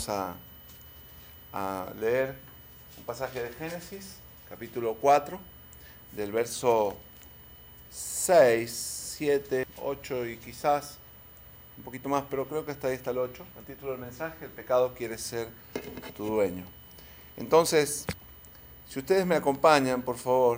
a leer un pasaje de Génesis, capítulo 4, del verso 6, 7, 8 y quizás un poquito más, pero creo que hasta ahí está el 8. El título del mensaje: el pecado quiere ser tu dueño. Entonces, si ustedes me acompañan, por favor,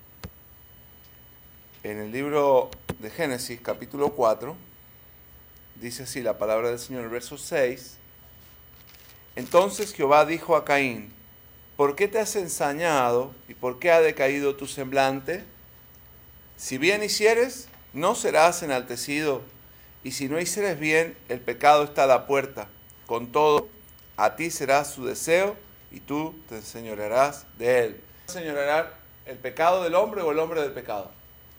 en el libro de Génesis, capítulo 4, dice así la palabra del Señor, el verso 6. Entonces Jehová dijo a Caín: ¿por qué te has ensañado y por qué ha decaído tu semblante? Si bien hicieres, no serás enaltecido, y si no hicieres bien, el pecado está a la puerta. Con todo, a ti será su deseo, y tú te enseñorearás de él. ¿Enseñorear el pecado del hombre o el hombre del pecado?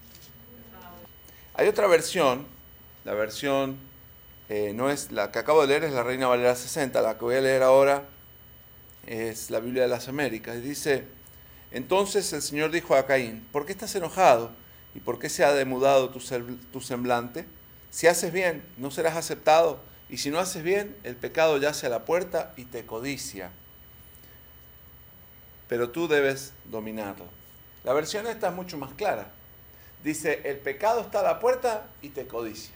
Hay otra versión, la versión no es la que acabo de leer, es la Reina Valera 60, la que voy a leer ahora es la Biblia de las Américas, y dice: entonces el Señor dijo a Caín: ¿por qué estás enojado? ¿Y por qué se ha demudado tu semblante? Si haces bien, no serás aceptado, y si no haces bien, el pecado yace a la puerta y te codicia. Pero tú debes dominarlo. La versión esta es mucho más clara. Dice: el pecado está a la puerta y te codicia.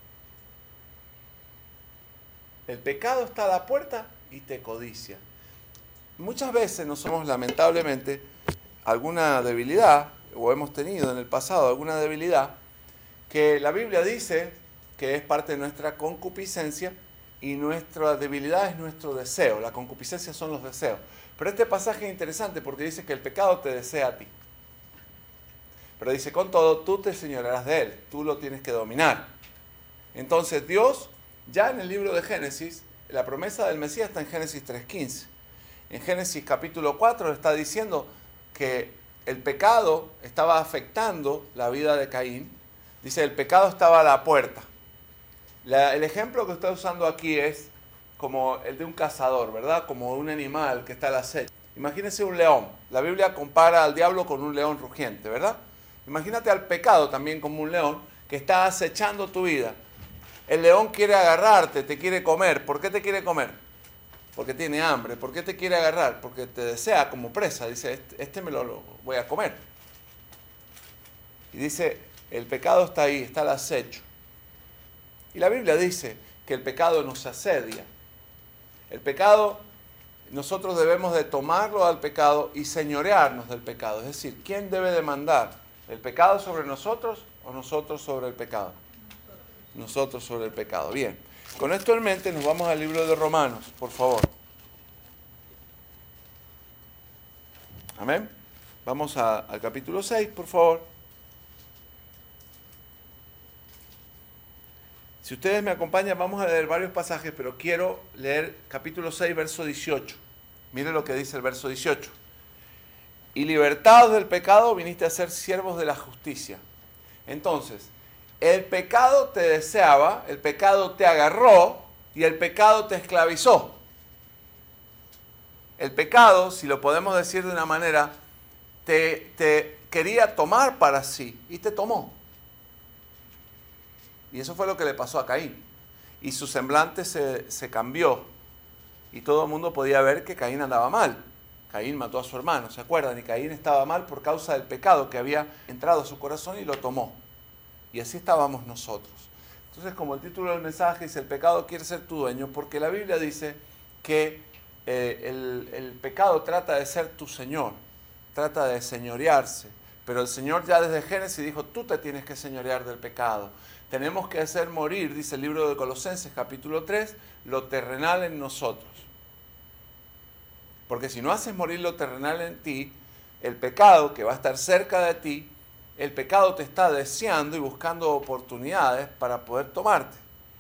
El pecado está a la puerta y te codicia. Muchas veces nos somos, lamentablemente, alguna debilidad, o hemos tenido en el pasado alguna debilidad, que la Biblia dice que es parte de nuestra concupiscencia, y nuestra debilidad es nuestro deseo. La concupiscencia son los deseos. Pero este pasaje es interesante porque dice que el pecado te desea a ti. Pero dice: con todo, tú te enseñorearás de él, tú lo tienes que dominar. Entonces Dios, ya en el libro de Génesis, la promesa del Mesías está en Génesis 3:15. En Génesis capítulo 4 está diciendo que el pecado estaba afectando la vida de Caín. Dice: el pecado estaba a la puerta. El ejemplo que está usando aquí es como el de un cazador, ¿verdad? Como un animal que está al acecho. Imagínense un león. La Biblia compara al diablo con un león rugiente, ¿verdad? Imagínate al pecado también como un león que está acechando tu vida. El león quiere agarrarte, te quiere comer. ¿Por qué te quiere comer? Porque tiene hambre. ¿Por qué te quiere agarrar? Porque te desea como presa. Dice: este me lo voy a comer. Y dice: el pecado está ahí, está al acecho. Y la Biblia dice que el pecado nos asedia. El pecado, nosotros debemos de tomarlo al pecado y señorearnos del pecado. Es decir, ¿quién debe de mandar? ¿El pecado sobre nosotros o nosotros sobre el pecado? Nosotros sobre el pecado. Bien, con esto en mente nos vamos al libro de Romanos, por favor. Amén. Vamos al capítulo 6, por favor. Si ustedes me acompañan, vamos a leer varios pasajes, pero quiero leer capítulo 6, verso 18. Miren lo que dice el verso 18. Y libertados del pecado viniste a ser siervos de la justicia. Entonces, el pecado te deseaba, el pecado te agarró y el pecado te esclavizó. El pecado, si lo podemos decir de una manera, te quería tomar para sí y te tomó. Y eso fue lo que le pasó a Caín. Y su semblante se cambió. Y todo el mundo podía ver que Caín andaba mal. Caín mató a su hermano, ¿se acuerdan? Y Caín estaba mal por causa del pecado que había entrado a su corazón y lo tomó. Y así estábamos nosotros. Entonces, como el título del mensaje dice: el pecado quiere ser tu dueño, porque la Biblia dice que el pecado trata de ser tu señor, trata de señorearse. Pero el Señor ya desde Génesis dijo: tú te tienes que señorear del pecado. Tenemos que hacer morir, dice el libro de Colosenses capítulo 3, lo terrenal en nosotros. Porque si no haces morir lo terrenal en ti, el pecado que va a estar cerca de ti, el pecado te está deseando y buscando oportunidades para poder tomarte.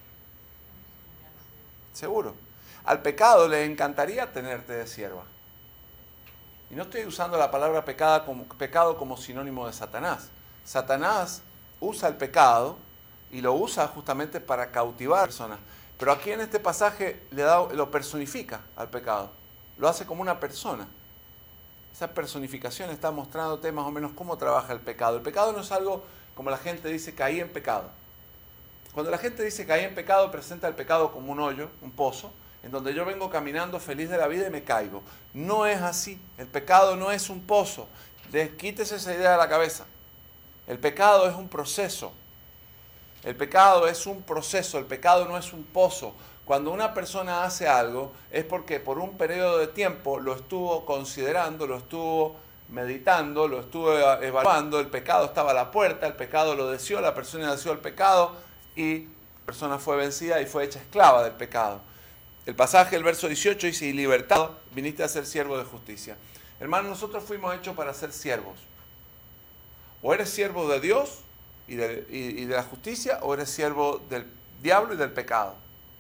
Seguro. Al pecado le encantaría tenerte de sierva. Y no estoy usando la palabra pecado como sinónimo de Satanás. Satanás usa el pecado y lo usa justamente para cautivar a personas. Pero aquí en este pasaje lo personifica al pecado. Lo hace como una persona. Esa personificación está mostrándote más o menos cómo trabaja el pecado. El pecado no es algo como la gente dice: caí en pecado. Cuando la gente dice caí en pecado, presenta el pecado como un hoyo, un pozo, en donde yo vengo caminando feliz de la vida y me caigo. No es así. El pecado no es un pozo. Quítese esa idea de la cabeza. El pecado es un proceso. El pecado es un proceso, el pecado no es un pozo. Cuando una persona hace algo es porque por un periodo de tiempo lo estuvo considerando, lo estuvo meditando, lo estuvo evaluando, el pecado estaba a la puerta, el pecado lo deseó, la persona deseó el pecado y la persona fue vencida y fue hecha esclava del pecado. El pasaje del verso 18 dice, y libertado viniste a ser siervo de justicia. Hermanos, nosotros fuimos hechos para ser siervos. O eres siervo de Dios y de la justicia, o eres siervo del diablo y del pecado.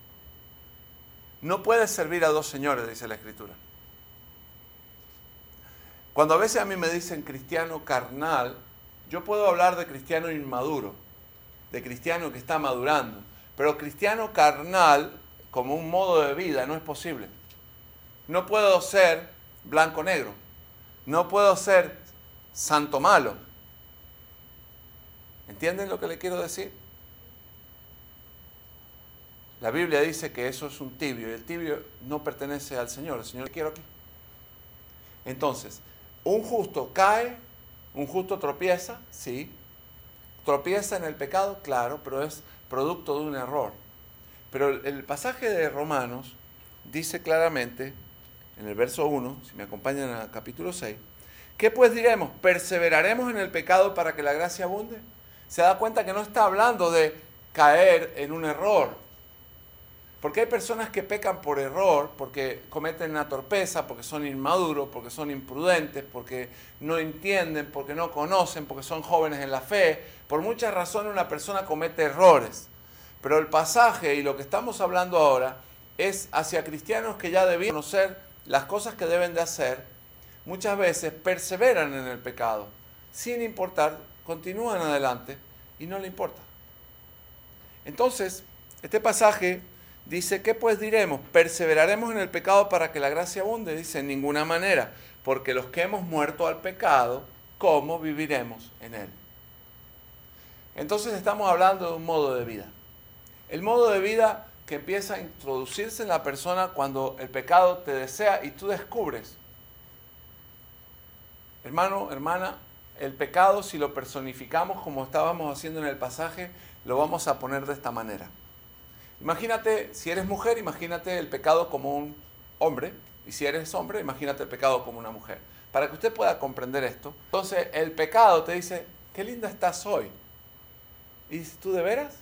No puedes servir a dos señores, dice la Escritura. Cuando a veces a mí me dicen cristiano carnal, yo puedo hablar de cristiano inmaduro, de cristiano que está madurando, pero cristiano carnal, como un modo de vida, no es posible. No puedo ser blanco-negro, no puedo ser santo-malo. ¿Entienden lo que le quiero decir? La Biblia dice que eso es un tibio, y el tibio no pertenece al Señor, el Señor le quiero aquí. Entonces, un justo cae, un justo tropieza, sí. Tropieza en el pecado, claro, pero es producto de un error. Pero el pasaje de Romanos dice claramente, en el verso 1, si me acompañan al capítulo 6, ¿qué pues diremos? ¿Perseveraremos en el pecado para que la gracia abunde? Se da cuenta que no está hablando de caer en un error. Porque hay personas que pecan por error, porque cometen una torpeza, porque son inmaduros, porque son imprudentes, porque no entienden, porque no conocen, porque son jóvenes en la fe. Por muchas razones una persona comete errores. Pero el pasaje y lo que estamos hablando ahora es hacia cristianos que ya debían conocer las cosas que deben de hacer. Muchas veces perseveran en el pecado, sin importar, continúan adelante y no le importa. Entonces, este pasaje dice, ¿qué pues diremos? ¿Perseveraremos en el pecado para que la gracia abunde? Dice, en ninguna manera, porque los que hemos muerto al pecado, ¿cómo viviremos en él? Entonces estamos hablando de un modo de vida. El modo de vida que empieza a introducirse en la persona cuando el pecado te desea y tú descubres. Hermano, hermana, el pecado, si lo personificamos como estábamos haciendo en el pasaje, lo vamos a poner de esta manera. Imagínate, si eres mujer, imagínate el pecado como un hombre, y si eres hombre, imagínate el pecado como una mujer. Para que usted pueda comprender esto, entonces el pecado te dice, qué linda estás hoy. Y dices, ¿tú de veras?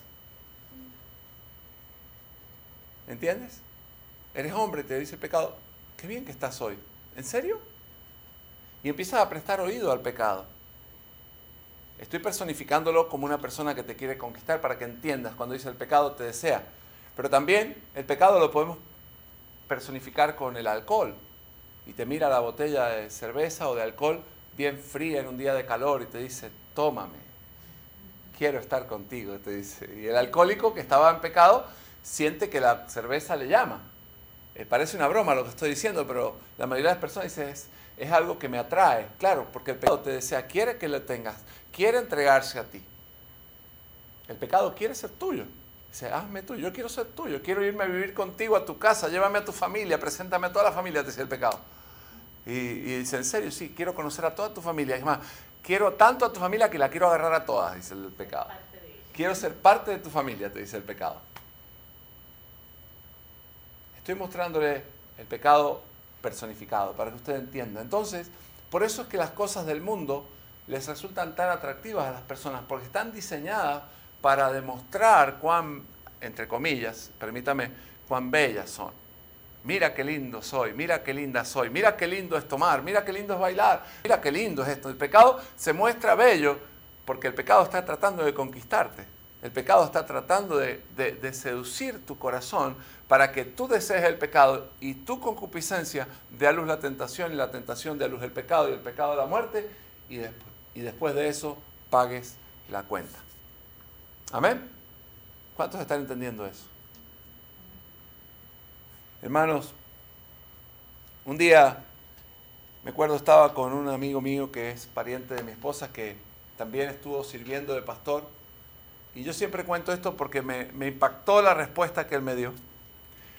¿Entiendes? Eres hombre, te dice el pecado, qué bien que estás hoy. ¿En serio? Y empiezas a prestar oído al pecado. Estoy personificándolo como una persona que te quiere conquistar para que entiendas cuando dice el pecado te desea. Pero también el pecado lo podemos personificar con el alcohol. Y te mira la botella de cerveza o de alcohol bien fría en un día de calor y te dice, tómame, quiero estar contigo, te dice. Y el alcohólico que estaba en pecado siente que la cerveza le llama. Parece una broma lo que estoy diciendo, pero la mayoría de las personas dicen, es algo que me atrae. Claro, porque el pecado te desea, quiere que lo tengas, quiere entregarse a ti. El pecado quiere ser tuyo. Dice, hazme tuyo, yo quiero ser tuyo, quiero irme a vivir contigo a tu casa, llévame a tu familia, preséntame a toda la familia, te dice el pecado. Y dice, en serio, sí, quiero conocer a toda tu familia. Es más, quiero tanto a tu familia que la quiero agarrar a todas, dice el pecado. Quiero ser parte de tu familia, te dice el pecado. Estoy mostrándole el pecado personificado para que usted entienda. Entonces, por eso es que las cosas del mundo les resultan tan atractivas a las personas, porque están diseñadas para demostrar cuán, entre comillas, permítame, cuán bellas son. Mira qué lindo soy, mira qué linda soy, mira qué lindo es tomar, mira qué lindo es bailar, mira qué lindo es esto. El pecado se muestra bello porque el pecado está tratando de conquistarte. El pecado está tratando de seducir tu corazón para que tú desees el pecado y tu concupiscencia dé a luz la tentación y la tentación dé a luz el pecado y el pecado la muerte y después de eso pagues la cuenta. ¿Amén? ¿Cuántos están entendiendo eso? Hermanos, un día me acuerdo estaba con un amigo mío que es pariente de mi esposa que también estuvo sirviendo de pastor. Y yo siempre cuento esto porque me impactó la respuesta que él me dio.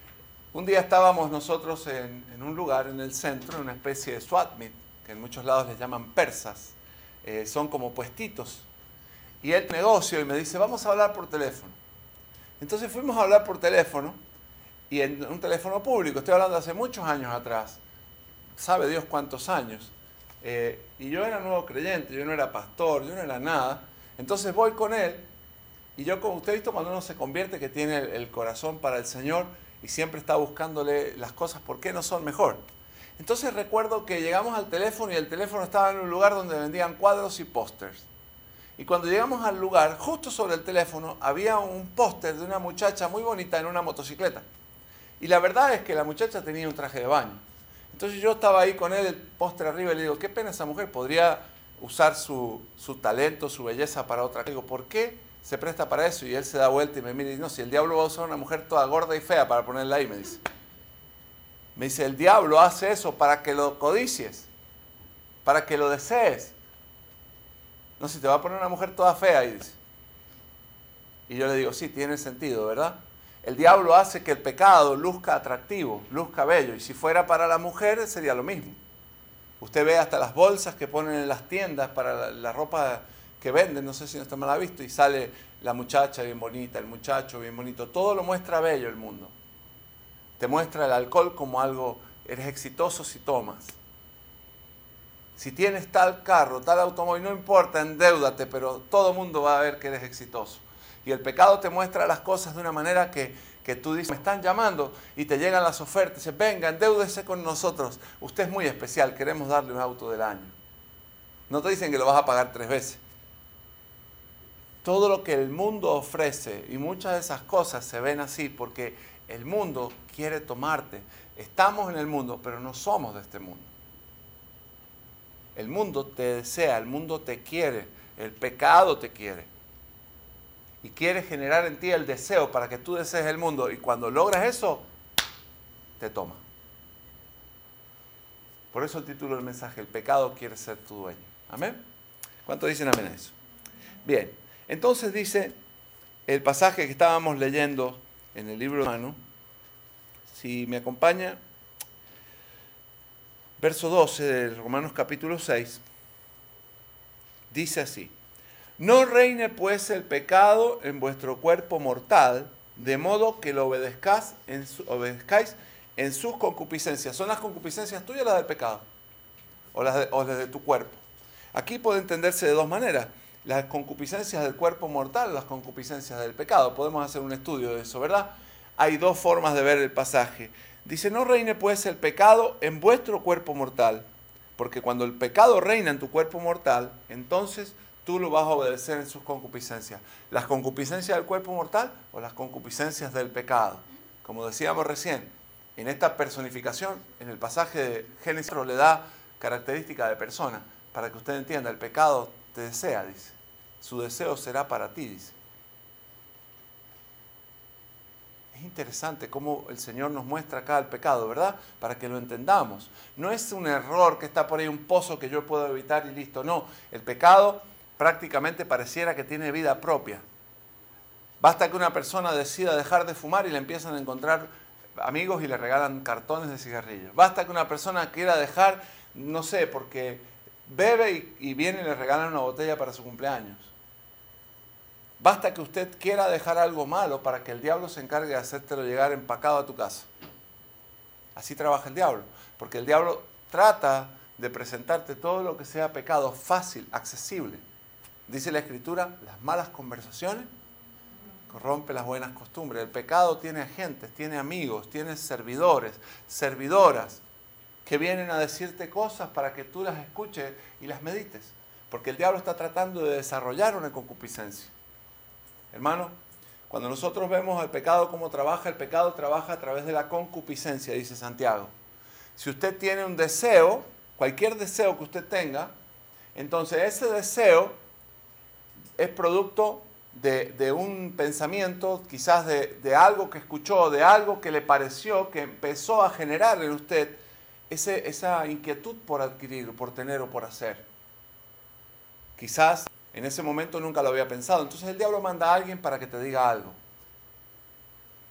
Un día estábamos nosotros en un lugar en el centro, en una especie de swap meet, que en muchos lados les llaman persas, son como puestitos. Y él negocio y me dice, vamos a hablar por teléfono. Entonces fuimos a hablar por teléfono, y en un teléfono público, estoy hablando de hace muchos años atrás, sabe Dios cuántos años. Y yo era nuevo creyente, yo no era pastor, yo no era nada. Entonces voy con él, y yo, como usted ha visto, cuando uno se convierte, que tiene el corazón para el Señor, y siempre está buscándole las cosas, ¿por qué no son mejor? Entonces recuerdo que llegamos al teléfono, y el teléfono estaba en un lugar donde vendían cuadros y pósters. Y cuando llegamos al lugar, justo sobre el teléfono, había un póster de una muchacha muy bonita en una motocicleta. Y la verdad es que la muchacha tenía un traje de baño. Entonces yo estaba ahí con él, el póster arriba, y le digo, qué pena esa mujer, podría usar su talento, su belleza para otra cosa. Le digo, ¿por qué se presta para eso? Y él se da vuelta y me mira y dice, no, si el diablo va a usar una mujer toda gorda y fea para ponerla ahí, me dice. Me dice, el diablo hace eso para que lo codicies, para que lo desees. No, si te va a poner una mujer toda fea, y dice. Y yo le digo, sí, tiene sentido, ¿verdad? El diablo hace que el pecado luzca atractivo, luzca bello. Y si fuera para la mujer, sería lo mismo. Usted ve hasta las bolsas que ponen en las tiendas para la ropa que venden, no sé si usted me la ha visto, y sale la muchacha bien bonita, el muchacho bien bonito. Todo lo muestra bello el mundo. Te muestra el alcohol como algo, eres exitoso si tomas. Si tienes tal carro, tal automóvil, no importa, endeúdate, pero todo el mundo va a ver que eres exitoso. Y el pecado te muestra las cosas de una manera que tú dices, me están llamando, y te llegan las ofertas, dices, venga, endeúdese con nosotros, usted es muy especial, queremos darle un auto del año. No te dicen que lo vas a pagar 3 veces. Todo lo que el mundo ofrece, y muchas de esas cosas se ven así, porque el mundo quiere tomarte. Estamos en el mundo, pero no somos de este mundo. El mundo te desea, el mundo te quiere, el pecado te quiere. Y quiere generar en ti el deseo para que tú desees el mundo. Y cuando logras eso, te toma. Por eso el título del mensaje, el pecado quiere ser tu dueño. ¿Amén? ¿Cuántos dicen amén a eso? Bien, entonces dice el pasaje que estábamos leyendo en el libro de Romano. Si me acompaña, verso 12 de Romanos capítulo 6, dice así. No reine pues el pecado en vuestro cuerpo mortal, de modo que lo obedezcáis en sus concupiscencias. ¿Son las concupiscencias tuyas o las del pecado? O las de tu cuerpo. Aquí puede entenderse de dos maneras. Las concupiscencias del cuerpo mortal o las concupiscencias del pecado. Podemos hacer un estudio de eso, ¿verdad? Hay dos formas de ver el pasaje. Dice, no reine pues el pecado en vuestro cuerpo mortal, porque cuando el pecado reina en tu cuerpo mortal, entonces tú lo vas a obedecer en sus concupiscencias. ¿Las concupiscencias del cuerpo mortal o las concupiscencias del pecado? Como decíamos recién, en esta personificación, en el pasaje de Génesis le da característica de persona, para que usted entienda, el pecado te desea, dice. Su deseo será para ti, dice. Es interesante cómo el Señor nos muestra acá el pecado, ¿verdad? Para que lo entendamos. No es un error que está por ahí, un pozo que yo puedo evitar y listo. No, el pecado prácticamente pareciera que tiene vida propia. Basta que una persona decida dejar de fumar y le empiezan a encontrar amigos y le regalan cartones de cigarrillos. Basta que una persona quiera dejar, no sé, porque bebe y viene y le regalan una botella para su cumpleaños. Basta que usted quiera dejar algo malo para que el diablo se encargue de hacértelo llegar empacado a tu casa. Así trabaja el diablo, porque el diablo trata de presentarte todo lo que sea pecado fácil, accesible. Dice la Escritura, las malas conversaciones corrompen las buenas costumbres. El pecado tiene agentes, tiene amigos, tiene servidores, servidoras, que vienen a decirte cosas para que tú las escuches y las medites. Porque el diablo está tratando de desarrollar una concupiscencia. Hermano, cuando nosotros vemos el pecado cómo trabaja, el pecado trabaja a través de la concupiscencia, dice Santiago. Si usted tiene un deseo, cualquier deseo que usted tenga, entonces ese deseo es producto de un pensamiento, quizás de algo que escuchó, de algo que le pareció, que empezó a generar en usted esa inquietud por adquirir, por tener o por hacer. Quizás en ese momento nunca lo había pensado. Entonces el diablo manda a alguien para que te diga algo.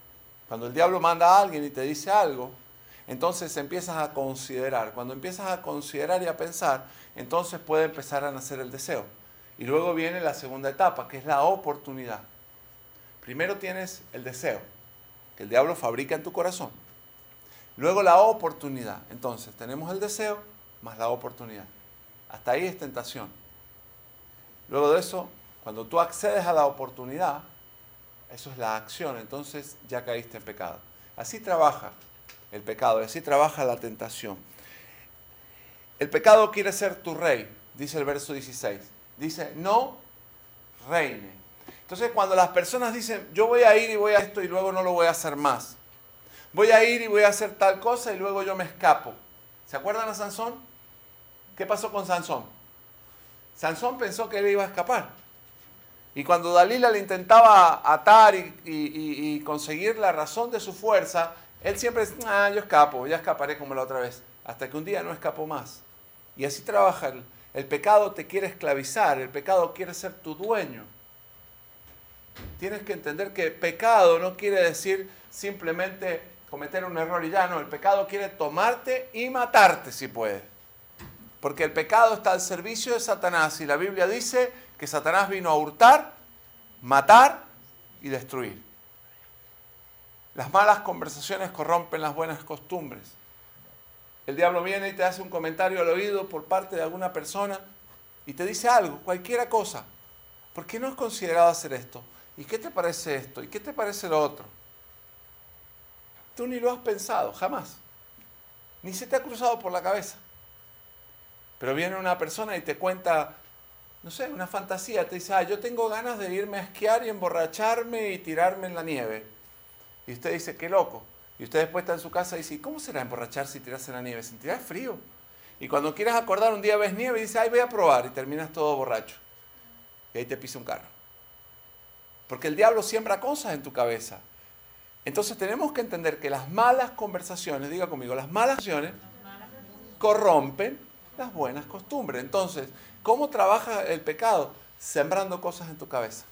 Cuando el diablo manda a alguien y te dice algo, entonces empiezas a considerar. Cuando empiezas a considerar y a pensar, entonces puede empezar a nacer el deseo. Y luego viene la segunda etapa, que es la oportunidad. Primero tienes el deseo, que el diablo fabrica en tu corazón. Luego la oportunidad. Entonces tenemos el deseo más la oportunidad. Hasta ahí es tentación. Luego de eso, cuando tú accedes a la oportunidad, eso es la acción, entonces ya caíste en pecado. Así trabaja el pecado, así trabaja la tentación. El pecado quiere ser tu rey, dice el verso 16. Dice, no reine. Entonces cuando las personas dicen, yo voy a ir y voy a esto y luego no lo voy a hacer más. Voy a ir y voy a hacer tal cosa y luego yo me escapo. ¿Se acuerdan a Sansón? ¿Qué pasó con Sansón? Sansón pensó que él iba a escapar. Y cuando Dalila le intentaba atar y conseguir la razón de su fuerza, él siempre decía, yo escapo, ya escaparé como la otra vez. Hasta que un día no escapó más. Y así trabaja. El pecado te quiere esclavizar, el pecado quiere ser tu dueño. Tienes que entender que pecado no quiere decir simplemente cometer un error y ya, no. El pecado quiere tomarte y matarte si puede. Porque el pecado está al servicio de Satanás y la Biblia dice que Satanás vino a hurtar, matar y destruir. Las malas conversaciones corrompen las buenas costumbres. El diablo viene y te hace un comentario al oído por parte de alguna persona y te dice algo, cualquiera cosa. ¿Por qué no has considerado hacer esto? ¿Y qué te parece esto? ¿Y qué te parece lo otro? Tú ni lo has pensado, jamás. Ni se te ha cruzado por la cabeza. Pero viene una persona y te cuenta, no sé, una fantasía. Te dice, yo tengo ganas de irme a esquiar y emborracharme y tirarme en la nieve. Y usted dice, qué loco. Y usted después está en su casa y dice, ¿cómo será emborracharse y tirarse en la nieve? Sentirá frío. Y cuando quieres acordar, un día ves nieve y dices, voy a probar. Y terminas todo borracho. Y ahí te pisa un carro. Porque el diablo siembra cosas en tu cabeza. Entonces tenemos que entender que las malas conversaciones, diga conmigo, las malas conversaciones corrompen las buenas costumbres. Entonces, ¿cómo trabaja el pecado? Sembrando cosas en tu cabeza.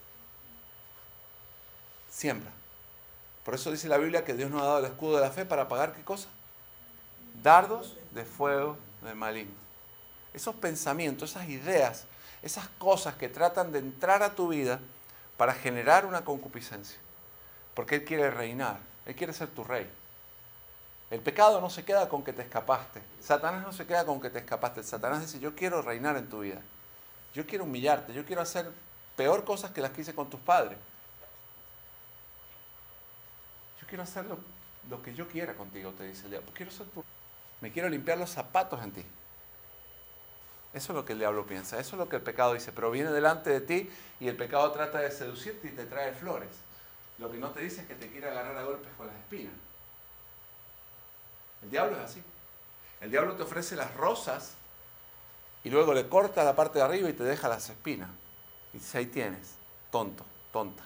Siembra. Por eso dice la Biblia que Dios nos ha dado el escudo de la fe para apagar ¿qué cosa? Dardos de fuego del maligno. Esos pensamientos, esas ideas, esas cosas que tratan de entrar a tu vida para generar una concupiscencia. Porque Él quiere reinar, Él quiere ser tu rey. El pecado no se queda con que te escapaste. Satanás no se queda con que te escapaste. Satanás dice, yo quiero reinar en tu vida. Yo quiero humillarte, yo quiero hacer peor cosas que las que hice con tus padres. Yo quiero hacer lo que yo quiera contigo, te dice el diablo. Quiero ser tu... Me quiero limpiar los zapatos en ti. Eso es lo que el diablo piensa, eso es lo que el pecado dice. Pero viene delante de ti y el pecado trata de seducirte y te trae flores. Lo que no te dice es que te quiere agarrar a golpes con las espinas. El diablo es así. El diablo te ofrece las rosas y luego le corta la parte de arriba y te deja las espinas. Y dice, ahí tienes, tonto, tonta.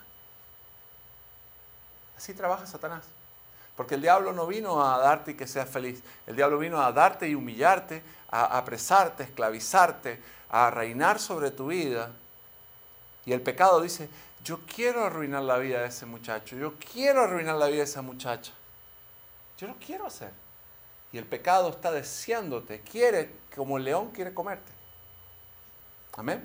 Así trabaja Satanás. Porque el diablo no vino a darte y que seas feliz. El diablo vino a darte y humillarte, a apresarte, esclavizarte, a reinar sobre tu vida. Y el pecado dice, yo quiero arruinar la vida de ese muchacho, yo quiero arruinar la vida de esa muchacha. Yo lo quiero hacer. Y el pecado está deseándote, quiere, como el león quiere comerte. Amén.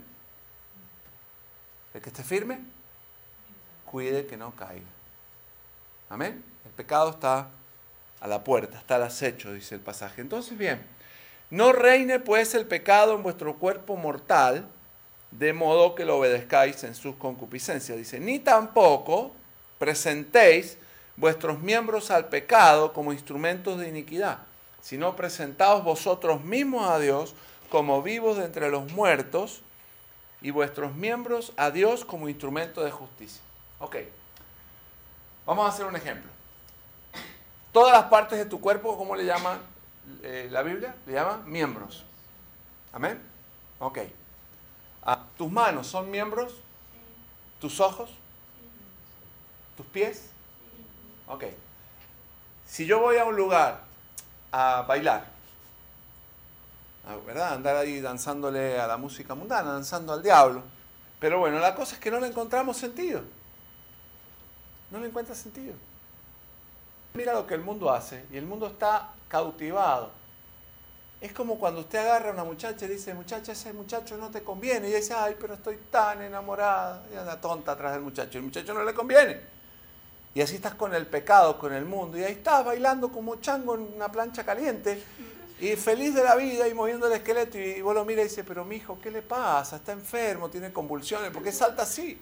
El que esté firme, cuide que no caiga. Amén. El pecado está a la puerta, está al acecho, dice el pasaje. Entonces, bien, no reine pues el pecado en vuestro cuerpo mortal, de modo que lo obedezcáis en sus concupiscencias. Dice, ni tampoco presentéis vuestros miembros al pecado como instrumentos de iniquidad, sino presentaos vosotros mismos a Dios como vivos de entre los muertos y vuestros miembros a Dios como instrumento de justicia. Ok, vamos a hacer un ejemplo. Todas las partes de tu cuerpo, ¿cómo le llama la Biblia? Le llama miembros. ¿Amén? Ok. ¿Tus manos son miembros? ¿Tus ojos? ¿Tus pies? Ok. Si yo voy a un lugar a bailar, ¿verdad? Andar ahí danzándole a la música mundana, danzando al diablo. Pero bueno, la cosa es que no le encontramos sentido. No le encuentras sentido. Mira lo que el mundo hace y el mundo está cautivado. Es como cuando usted agarra a una muchacha y dice, muchacha, ese muchacho no te conviene. Y dice, ay, pero estoy tan enamorada. Y anda tonta atrás del muchacho. Y el muchacho no le conviene. Y así estás con el pecado, con el mundo. Y ahí estás bailando como chango en una plancha caliente. Y feliz de la vida y moviendo el esqueleto. Y vos lo miras y dices, pero mijo, ¿qué le pasa? Está enfermo, tiene convulsiones. ¿Por qué salta así?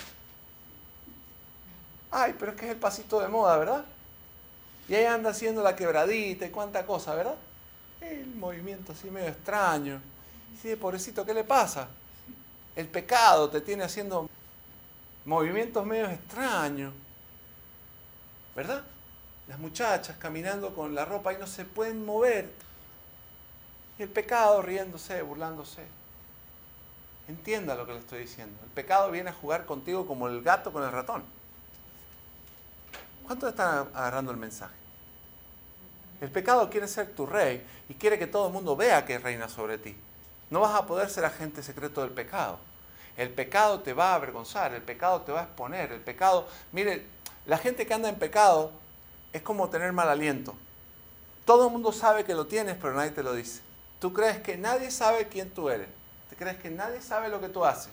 Ay, pero es que es el pasito de moda, ¿verdad? Y ahí anda haciendo la quebradita y cuánta cosa, ¿verdad? El movimiento así medio extraño. Sí, pobrecito, ¿qué le pasa? El pecado te tiene haciendo movimientos medio extraños, ¿verdad? Las muchachas caminando con la ropa y no se pueden mover. Y el pecado riéndose, burlándose. Entienda lo que le estoy diciendo. El pecado viene a jugar contigo como el gato con el ratón. ¿Cuántos están agarrando el mensaje? El pecado quiere ser tu rey y quiere que todo el mundo vea que reina sobre ti. No vas a poder ser agente secreto del pecado. El pecado te va a avergonzar, el pecado te va a exponer, el pecado... Mire, la gente que anda en pecado es como tener mal aliento. Todo el mundo sabe que lo tienes, pero nadie te lo dice. Tú crees que nadie sabe quién tú eres. ¿Tú crees que nadie sabe lo que tú haces?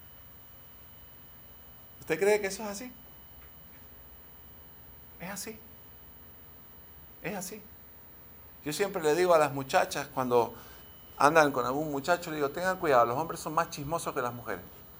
¿Usted cree que eso es así? Es así. Es así. Yo siempre le digo a las muchachas cuando andan con algún muchacho, le digo, tengan cuidado, los hombres son más chismosos que las mujeres.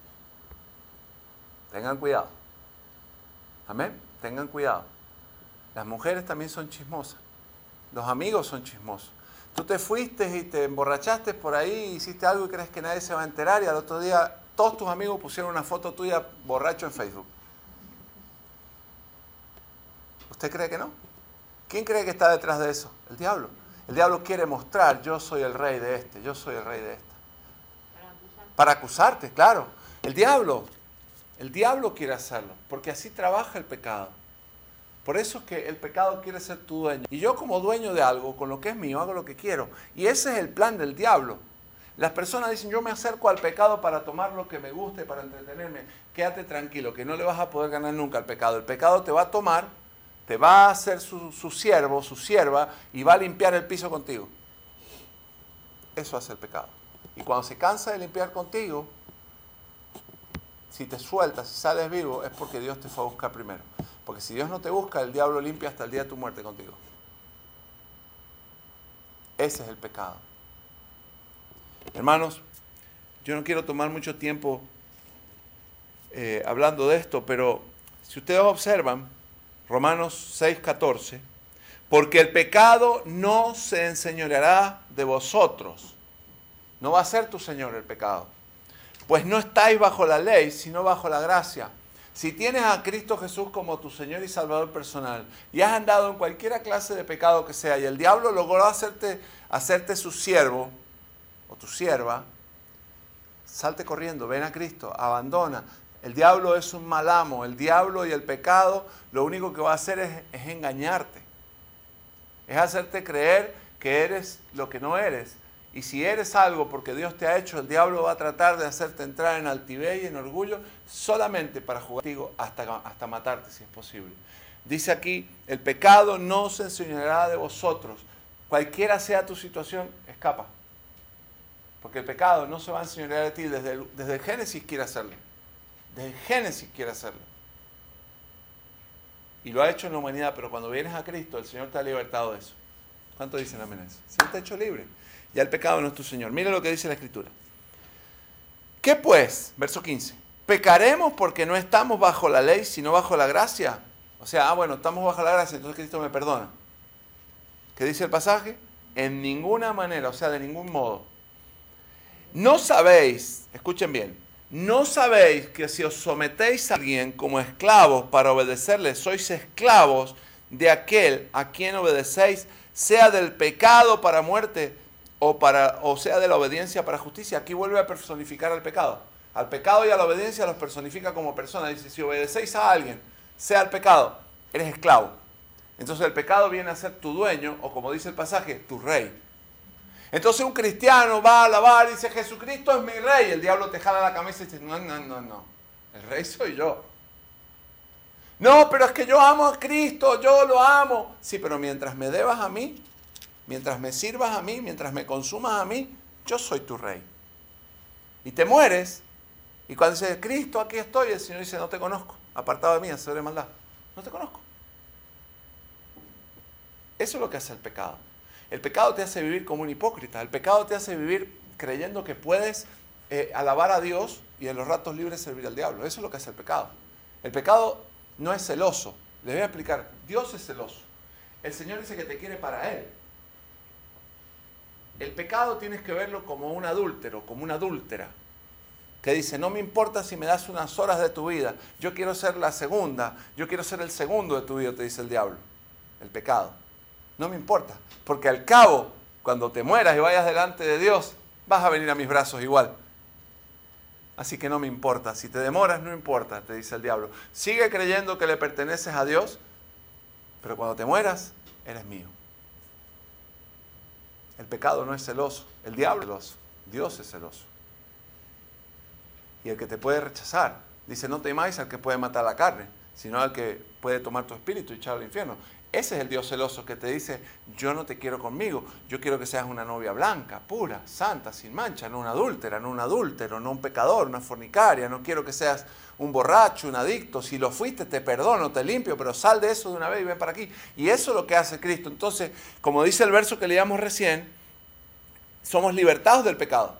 Tengan cuidado. Amén. Tengan cuidado. Las mujeres también son chismosas. Los amigos son chismosos. Tú te fuiste y te emborrachaste por ahí, hiciste algo y crees que nadie se va a enterar y al otro día todos tus amigos pusieron una foto tuya borracho en Facebook. ¿Usted cree que no? ¿Quién cree que está detrás de eso? El diablo. El diablo quiere mostrar, yo soy el rey de este, yo soy el rey de esta. Para acusarte, claro. El diablo quiere hacerlo, porque así trabaja el pecado. Por eso es que el pecado quiere ser tu dueño. Y yo como dueño de algo, con lo que es mío, hago lo que quiero. Y ese es el plan del diablo. Las personas dicen, yo me acerco al pecado para tomar lo que me guste, para entretenerme. Quédate tranquilo, que no le vas a poder ganar nunca al pecado. El pecado te va a tomar, te va a hacer su siervo, su sierva, y va a limpiar el piso contigo. Eso hace el pecado. Y cuando se cansa de limpiar contigo, si te sueltas, si sales vivo, es porque Dios te fue a buscar primero. Porque si Dios no te busca, el diablo limpia hasta el día de tu muerte contigo. Ese es el pecado. Hermanos, yo no quiero tomar mucho tiempo hablando de esto, pero si ustedes observan, Romanos 6:14, porque el pecado no se enseñoreará de vosotros. No va a ser tu señor el pecado. Pues no estáis bajo la ley, sino bajo la gracia. Si tienes a Cristo Jesús como tu Señor y Salvador personal y has andado en cualquier clase de pecado que sea y el diablo logró hacerte su siervo o tu sierva, salte corriendo, ven a Cristo, abandona. El diablo es un mal amo. El diablo y el pecado lo único que va a hacer es engañarte. Es hacerte creer que eres lo que no eres. Y si eres algo porque Dios te ha hecho, el diablo va a tratar de hacerte entrar en altivez y en orgullo solamente para jugar contigo hasta matarte si es posible. Dice aquí, el pecado no se enseñará de vosotros. Cualquiera sea tu situación, escapa. Porque el pecado no se va a enseñorear de ti. Desde el Génesis quiere hacerlo. Desde el Génesis quiere hacerlo. Y lo ha hecho en la humanidad, pero cuando vienes a Cristo, el Señor te ha libertado de eso. ¿Cuánto dicen amén a eso? El Señor te ha hecho libre. Ya el pecado no es tu Señor. Mira lo que dice la Escritura. ¿Qué pues? Verso 15. ¿Pecaremos porque no estamos bajo la ley, sino bajo la gracia? O sea, bueno, estamos bajo la gracia, entonces Cristo me perdona. ¿Qué dice el pasaje? En ninguna manera, o sea, de ningún modo. No sabéis, escuchen bien, no sabéis que si os sometéis a alguien como esclavos para obedecerle, sois esclavos de aquel a quien obedecéis, sea del pecado para muerte o sea de la obediencia para justicia. Aquí vuelve a personificar al pecado. Al pecado y a la obediencia los personifica como personas. Dice, si obedecéis a alguien, sea el pecado, eres esclavo. Entonces el pecado viene a ser tu dueño, o como dice el pasaje, tu rey. Entonces un cristiano va a alabar y dice, Jesucristo es mi rey. El diablo te jala la camisa y dice, no. El rey soy yo. No, pero es que yo amo a Cristo, yo lo amo. Sí, pero mientras me debas a mí, mientras me sirvas a mí, mientras me consumas a mí, yo soy tu rey. Y te mueres, y cuando dice, Cristo, aquí estoy, el Señor dice, no te conozco, apartado de mí, hacedor de maldad. No te conozco. Eso es lo que hace el pecado. El pecado te hace vivir como un hipócrita. El pecado te hace vivir creyendo que puedes alabar a Dios y en los ratos libres servir al diablo. Eso es lo que hace el pecado. El pecado no es celoso. Les voy a explicar. Dios es celoso. El Señor dice que te quiere para Él. El pecado tienes que verlo como un adúltero, como una adúltera, que dice, no me importa si me das unas horas de tu vida, yo quiero ser la segunda, yo quiero ser el segundo de tu vida, te dice el diablo, el pecado. No me importa, porque al cabo, cuando te mueras y vayas delante de Dios, vas a venir a mis brazos igual. Así que no me importa, si te demoras no importa, te dice el diablo. Sigue creyendo que le perteneces a Dios, pero cuando te mueras, eres mío. El pecado no es celoso, el diablo es celoso, Dios es celoso. Y el que te puede rechazar, dice, no temáis al que puede matar la carne, sino al que puede tomar tu espíritu y echarlo al infierno. Ese es el Dios celoso que te dice, yo no te quiero conmigo, yo quiero que seas una novia blanca, pura, santa, sin mancha, no una adúltera, no un adúltero, no un pecador, una fornicaria, no quiero que seas un borracho, un adicto, si lo fuiste te perdono, te limpio, pero sal de eso de una vez y ven para aquí. Y eso es lo que hace Cristo. Entonces, como dice el verso que leíamos recién, somos libertados del pecado.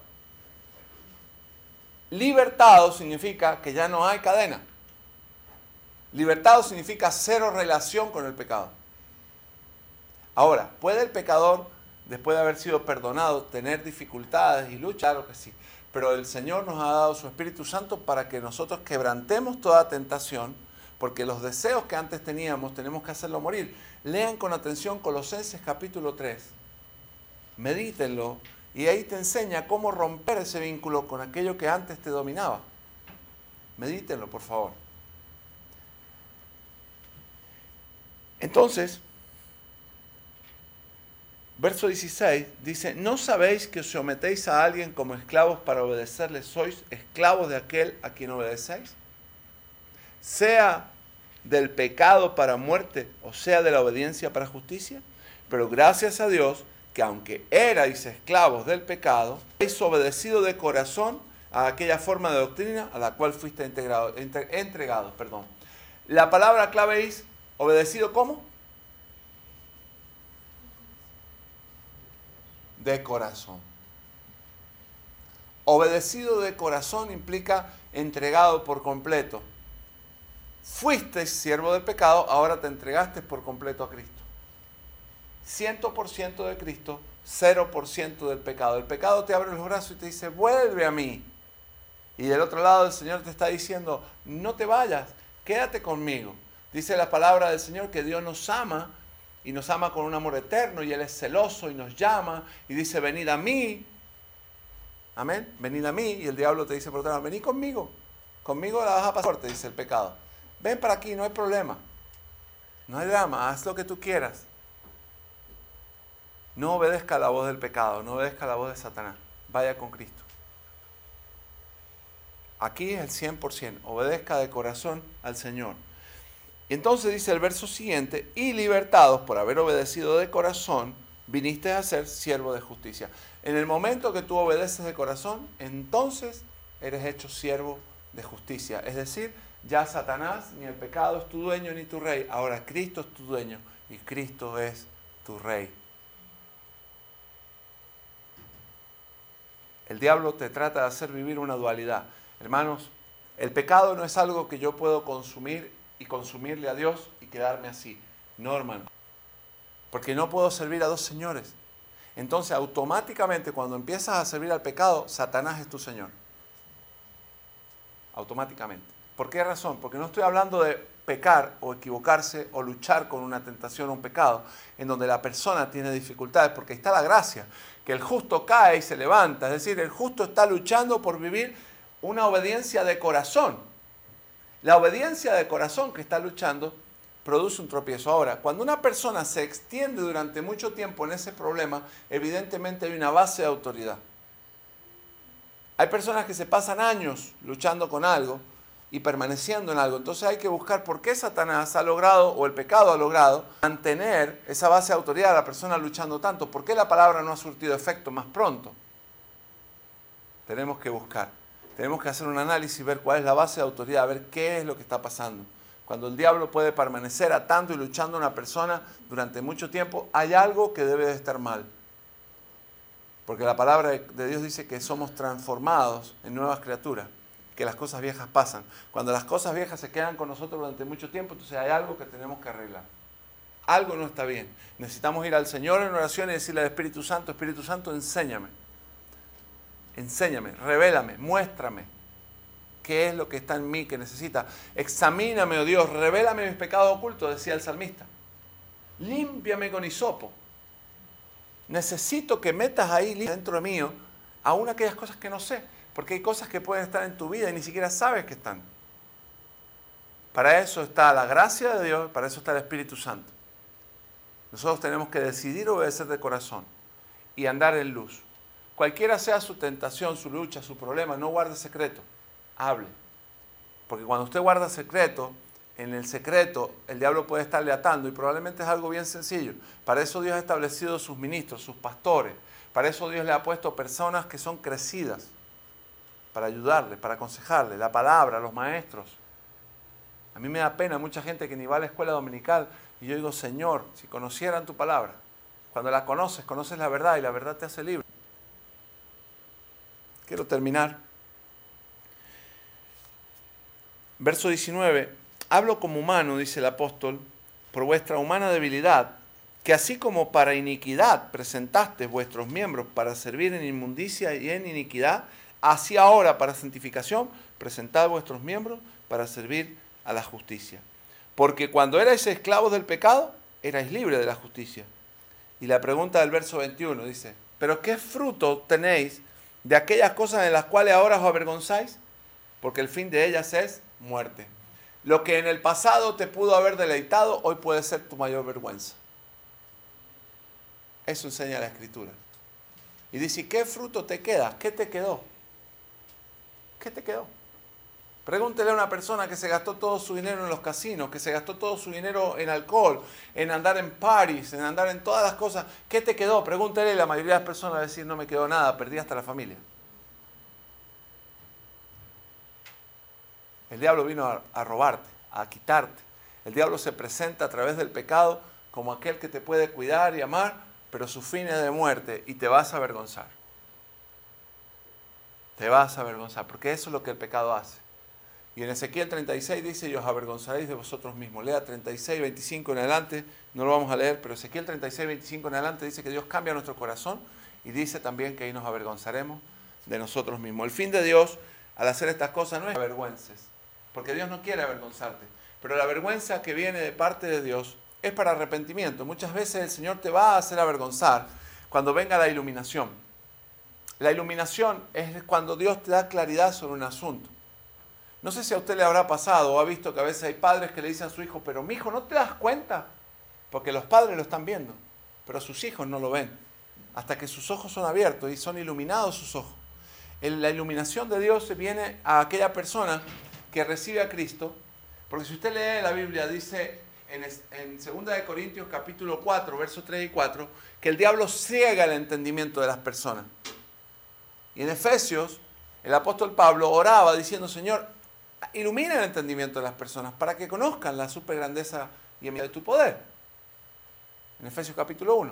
Libertado significa que ya no hay cadena. Libertado significa cero relación con el pecado. Ahora, ¿puede el pecador, después de haber sido perdonado, tener dificultades y luchas? Claro que sí. Pero el Señor nos ha dado su Espíritu Santo para que nosotros quebrantemos toda tentación, porque los deseos que antes teníamos tenemos que hacerlo morir. Lean con atención Colosenses capítulo 3. Medítenlo y ahí te enseña cómo romper ese vínculo con aquello que antes te dominaba. Medítenlo, por favor. Entonces, verso 16 dice, ¿no sabéis que os sometéis a alguien como esclavos para obedecerle? ¿Sois esclavos de aquel a quien obedecéis? Sea del pecado para muerte o sea de la obediencia para justicia. Pero gracias a Dios que aunque erais esclavos del pecado, habéis obedecido de corazón a aquella forma de doctrina a la cual fuiste entregados. La palabra clave es obedecido ¿cómo? De corazón. Obedecido de corazón implica entregado por completo. Fuiste siervo del pecado, ahora te entregaste por completo a Cristo. 100% de Cristo, 0% del pecado. El pecado te abre los brazos y te dice, vuelve a mí. Y del otro lado el Señor te está diciendo, no te vayas, quédate conmigo. Dice la palabra del Señor que Dios nos ama y nos ama con un amor eterno y Él es celoso y nos llama y dice, venid a mí. Amén, venid a mí. Y el diablo te dice por otro lado, vení conmigo. Conmigo la vas a pasar, te dice el pecado. Ven para aquí, no hay problema. No hay drama, haz lo que tú quieras. No obedezca la voz del pecado, no obedezca la voz de Satanás. Vaya con Cristo. Aquí es el 100%. Obedezca de corazón al Señor. Y entonces dice el verso siguiente, y libertados por haber obedecido de corazón, viniste a ser siervo de justicia. En el momento que tú obedeces de corazón, entonces eres hecho siervo de justicia. Es decir, ya Satanás ni el pecado es tu dueño ni tu rey. Ahora Cristo es tu dueño y Cristo es tu rey. El diablo te trata de hacer vivir una dualidad. Hermanos, el pecado no es algo que yo puedo consumir y consumirle a Dios y quedarme así. No, hermano. Porque no puedo servir a dos señores. Entonces, automáticamente, cuando empiezas a servir al pecado, Satanás es tu señor. Automáticamente. ¿Por qué razón? Porque no estoy hablando de pecar o equivocarse o luchar con una tentación o un pecado en donde la persona tiene dificultades, porque ahí está la gracia, que el justo cae y se levanta. Es decir, el justo está luchando por vivir una obediencia de corazón. La obediencia de corazón que está luchando produce un tropiezo. Ahora, cuando una persona se extiende durante mucho tiempo en ese problema, evidentemente hay una base de autoridad. Hay personas que se pasan años luchando con algo y permaneciendo en algo. Entonces hay que buscar por qué Satanás ha logrado, o el pecado ha logrado, mantener esa base de autoridad de la persona luchando tanto. ¿Por qué la palabra no ha surtido efecto más pronto? Tenemos que buscar. Tenemos que hacer un análisis, ver cuál es la base de autoridad, ver qué es lo que está pasando. Cuando el diablo puede permanecer atando y luchando a una persona durante mucho tiempo, hay algo que debe de estar mal. Porque la palabra de Dios dice que somos transformados en nuevas criaturas, que las cosas viejas pasan. Cuando las cosas viejas se quedan con nosotros durante mucho tiempo, entonces hay algo que tenemos que arreglar. Algo no está bien. Necesitamos ir al Señor en oración y decirle al Espíritu Santo, enséñame. Enséñame, revélame, muéstrame qué es lo que está en mí que necesita. Examíname, oh Dios, revélame mis pecados ocultos, decía el salmista. Límpiame con hisopo. Necesito que metas ahí dentro mío aún aquellas cosas que no sé, porque hay cosas que pueden estar en tu vida y ni siquiera sabes que están. Para eso está la gracia de Dios, para eso está el Espíritu Santo. Nosotros tenemos que decidir obedecer de corazón y andar en luz. Cualquiera sea su tentación, su lucha, su problema, no guarde secreto, hable. Porque cuando usted guarda secreto, en el secreto el diablo puede estarle atando y probablemente es algo bien sencillo. Para eso Dios ha establecido sus ministros, sus pastores. Para eso Dios le ha puesto personas que son crecidas para ayudarle, para aconsejarle, la palabra, los maestros. A mí me da pena mucha gente que ni va a la escuela dominical y yo digo, Señor, si conocieran tu palabra, cuando la conoces, conoces la verdad y la verdad te hace libre. Quiero terminar. Verso 19. Hablo como humano, dice el apóstol, por vuestra humana debilidad, que así como para iniquidad presentasteis vuestros miembros para servir en inmundicia y en iniquidad, así ahora para santificación presentad vuestros miembros para servir a la justicia. Porque cuando erais esclavos del pecado, erais libres de la justicia. Y la pregunta del verso 21 dice, ¿pero qué fruto tenéis de aquellas cosas en las cuales ahora os avergonzáis? Porque el fin de ellas es muerte. Lo que en el pasado te pudo haber deleitado, hoy puede ser tu mayor vergüenza. Eso enseña la Escritura. Y dice, ¿qué fruto te queda? ¿Qué te quedó? ¿Qué te quedó? Pregúntele a una persona que se gastó todo su dinero en los casinos, que se gastó todo su dinero en alcohol, en andar en parties, en andar en todas las cosas. ¿Qué te quedó? Pregúntele, la mayoría de las personas va a decir, no me quedó nada, perdí hasta la familia. El diablo vino a robarte, a quitarte. El diablo se presenta a través del pecado como aquel que te puede cuidar y amar, pero su fin es de muerte y te vas a avergonzar. Te vas a avergonzar, porque eso es lo que el pecado hace. Y en Ezequiel 36 dice, y os avergonzaréis de vosotros mismos. Lea 36, 25 en adelante, no lo vamos a leer, pero Ezequiel 36, 25 en adelante dice que Dios cambia nuestro corazón y dice también que ahí nos avergonzaremos de nosotros mismos. El fin de Dios al hacer estas cosas no es avergüences, porque Dios no quiere avergonzarte, pero la vergüenza que viene de parte de Dios es para arrepentimiento. Muchas veces el Señor te va a hacer avergonzar cuando venga la iluminación. La iluminación es cuando Dios te da claridad sobre un asunto. No sé si a usted le habrá pasado o ha visto que a veces hay padres que le dicen a su hijo, pero mi hijo, ¿no te das cuenta? Porque los padres lo están viendo, pero sus hijos no lo ven. Hasta que sus ojos son abiertos y son iluminados sus ojos. La iluminación de Dios viene a aquella persona que recibe a Cristo, porque si usted lee la Biblia, dice en 2 Corintios capítulo 4, versos 3 y 4, que el diablo ciega el entendimiento de las personas. Y en Efesios, el apóstol Pablo oraba diciendo, Señor, ilumina el entendimiento de las personas para que conozcan la super grandeza y de tu poder. En Efesios capítulo 1.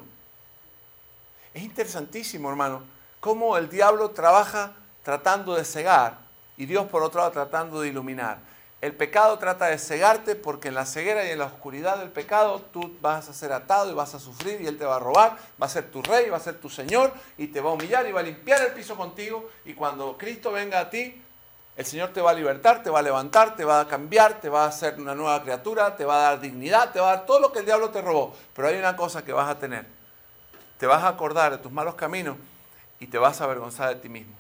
Es interesantísimo, hermano, cómo el diablo trabaja tratando de cegar y Dios por otro lado tratando de iluminar. El pecado trata de cegarte porque en la ceguera y en la oscuridad del pecado tú vas a ser atado y vas a sufrir y Él te va a robar, va a ser tu rey, va a ser tu Señor y te va a humillar y va a limpiar el piso contigo y cuando Cristo venga a ti, el Señor te va a libertar, te va a levantar, te va a cambiar, te va a hacer una nueva criatura, te va a dar dignidad, te va a dar todo lo que el diablo te robó. Pero hay una cosa que vas a tener. Te vas a acordar de tus malos caminos y te vas a avergonzar de ti mismo.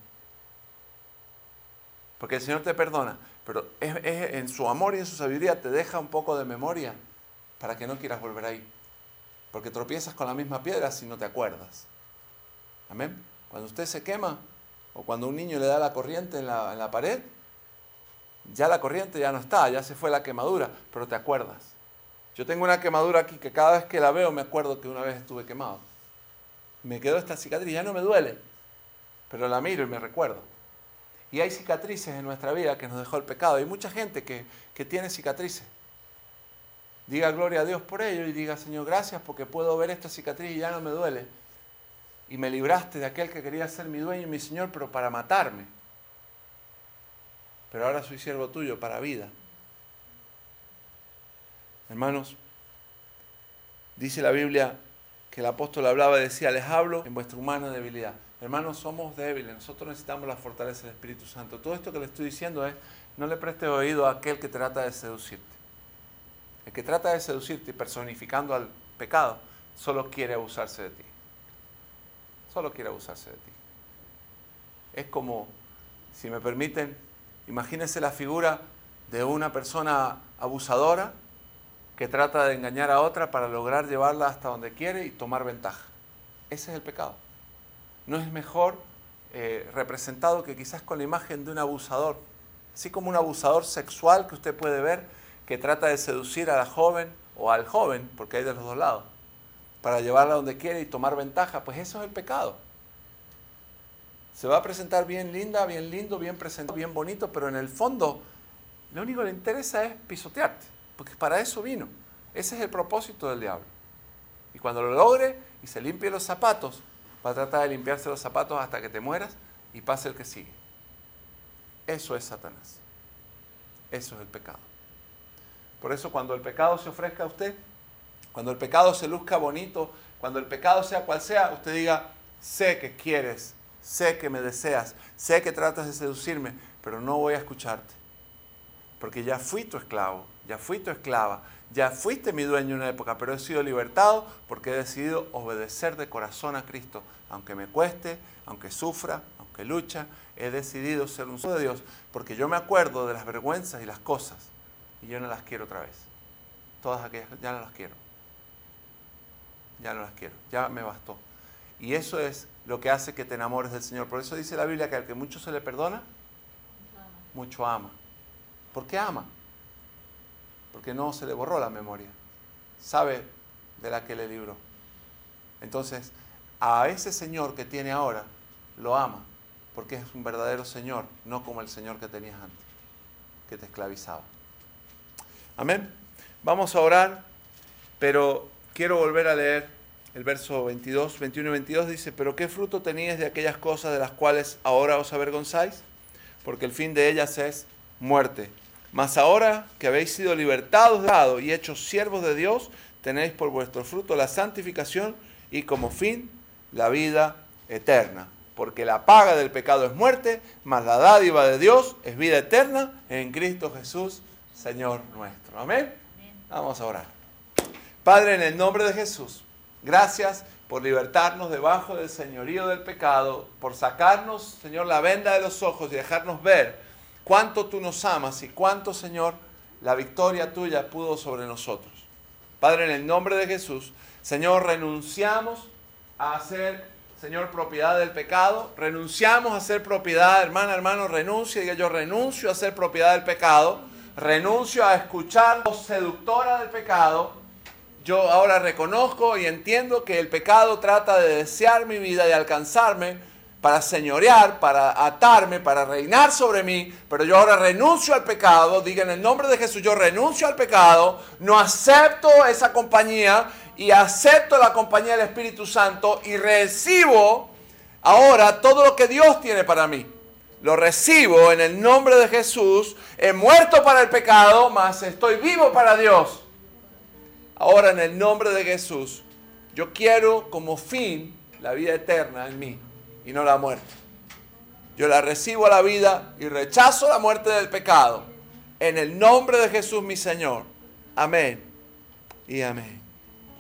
Porque el Señor te perdona, pero en su amor y en su sabiduría te deja un poco de memoria para que no quieras volver ahí. Porque tropiezas con la misma piedra si no te acuerdas. Amén. Cuando usted se quema, o cuando un niño le da la corriente en la pared, Ya la corriente ya no está, ya se fue la quemadura, pero te acuerdas. Yo tengo una quemadura aquí que cada vez que la veo me acuerdo que una vez estuve quemado. Me quedó esta cicatriz, ya no me duele, pero la miro y me recuerdo. Y hay cicatrices en nuestra vida que nos dejó el pecado. Hay mucha gente que tiene cicatrices. Diga gloria a Dios por ello y diga, Señor, gracias porque puedo ver esta cicatriz y ya no me duele. Y me libraste de aquel que quería ser mi dueño y mi Señor, pero para matarme. Pero ahora soy siervo tuyo para vida. Hermanos, dice la Biblia que el apóstol hablaba y decía, les hablo en vuestra humana debilidad. Hermanos, somos débiles, nosotros necesitamos la fortaleza del Espíritu Santo. Todo esto que le estoy diciendo es, no le prestes oído a aquel que trata de seducirte. El que trata de seducirte personificando al pecado, solo quiere abusarse de ti. Solo quiere abusarse de ti. Es como, si me permiten, imagínense la figura de una persona abusadora que trata de engañar a otra para lograr llevarla hasta donde quiere y tomar ventaja. Ese es el pecado. No es mejor representado que quizás con la imagen de un abusador, así como un abusador sexual que usted puede ver, que trata de seducir a la joven o al joven, porque hay de los dos lados, para llevarla donde quiere y tomar ventaja, pues eso es el pecado. Se va a presentar bien linda, bien lindo, bien presentado, bien bonito, pero en el fondo lo único que le interesa es pisotearte, porque para eso vino. Ese es el propósito del diablo. Y cuando lo logre y se limpie los zapatos, va a tratar de limpiarse los zapatos hasta que te mueras y pase el que sigue. Eso es Satanás. Eso es el pecado. Por eso cuando el pecado se ofrezca a usted, cuando el pecado se luzca bonito, cuando el pecado sea cual sea, usted diga, sé que quieres, sé que me deseas, sé que tratas de seducirme, pero no voy a escucharte. Porque ya fui tu esclavo, ya fui tu esclava, ya fuiste mi dueño en una época, pero he sido libertado porque he decidido obedecer de corazón a Cristo. Aunque me cueste, aunque sufra, aunque lucha, he decidido ser un hijo de Dios porque yo me acuerdo de las vergüenzas y las cosas y yo no las quiero otra vez. Todas aquellas, ya no las quiero. Ya no las quiero, ya me bastó. Y eso es lo que hace que te enamores del Señor. Por eso dice la Biblia que al que mucho se le perdona, mucho ama. ¿Por qué ama? Porque no se le borró la memoria. Sabe de la que le libró. Entonces, a ese Señor que tiene ahora, lo ama. Porque es un verdadero Señor, no como el Señor que tenías antes, que te esclavizaba. Amén. Vamos a orar, pero quiero volver a leer el verso 22, 21 y 22. Dice, pero ¿qué fruto teníais de aquellas cosas de las cuales ahora os avergonzáis? Porque el fin de ellas es muerte. Mas ahora que habéis sido libertados de pecado y hechos siervos de Dios, tenéis por vuestro fruto la santificación y como fin la vida eterna. Porque la paga del pecado es muerte, mas la dádiva de Dios es vida eterna en Cristo Jesús, Señor nuestro. Amén. Vamos a orar. Padre, en el nombre de Jesús, gracias por libertarnos debajo del señorío del pecado, por sacarnos, Señor, la venda de los ojos y dejarnos ver cuánto tú nos amas y cuánto, Señor, la victoria tuya pudo sobre nosotros. Padre, en el nombre de Jesús, Señor, renunciamos a ser, Señor, propiedad del pecado. Renunciamos a ser propiedad, hermano, renuncia. Diga, yo renuncio a ser propiedad del pecado. Renuncio a escuchar la voz seductora del pecado. Yo ahora reconozco y entiendo que el pecado trata de desear mi vida, de alcanzarme, para señorear, para atarme, para reinar sobre mí, pero yo ahora renuncio al pecado. Diga en el nombre de Jesús, yo renuncio al pecado, no acepto esa compañía y acepto la compañía del Espíritu Santo y recibo ahora todo lo que Dios tiene para mí. Lo recibo en el nombre de Jesús. He muerto para el pecado, mas estoy vivo para Dios. Ahora en el nombre de Jesús, yo quiero como fin la vida eterna en mí y no la muerte. Yo la recibo a la vida y rechazo la muerte del pecado. En el nombre de Jesús mi Señor. Amén y amén.